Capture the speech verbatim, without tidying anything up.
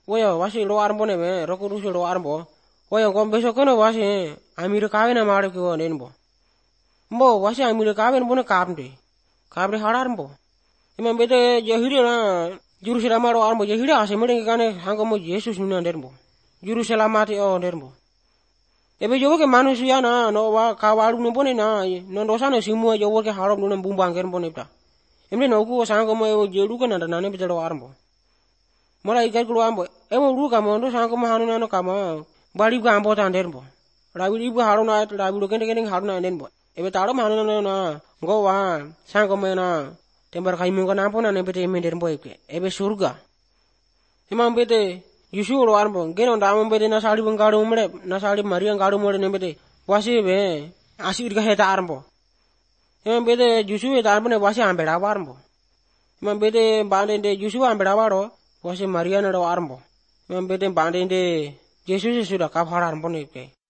Woyo wasi lo arbo nebe roku rusi lo arbo. Woyo kom besok kono wasi amire kawin amare kiwo nenbo. Mbo wasi amire kawin bune kapnde. Kapre halarmbo. Imam bete jahiri na Jerusalem lo arbo jahiri ase mede kane hangomo Yesus nuna nderbo. Jerusalem mati o nderbo. Ebe jowo ke manusia na no wa kawalu no bone na no dosa no simu jowo ke harap no bumbang ken bone ta. Emre no ku sangomo e jeru ke nanda nane bete lo arbo. Mala igar kulo ambo emo lu kamo ndo sangomo hanu nano kamo bali ga ambo ta nderbo. Rabi ibu haru na rabi lo kende kende haru na nderbo. Ebe taro hanu nano na go wa sangomo na tembar kaimu kan ampo na ne bete me nderbo eke. Ebe surga. Imam bete Yusu lo arbo geno ndamo bete na sali benggaru umre na sali Maria ngaru mole ne bete wasi be asir ga heta arbo. Imam bete Yusu eta arbo ne wasi ambera arbo. Imam bete bande de Yusu ambera waro wasi Maria na ro arbo. Imam bete bande de Yesus sudah kafar arbo ne ke.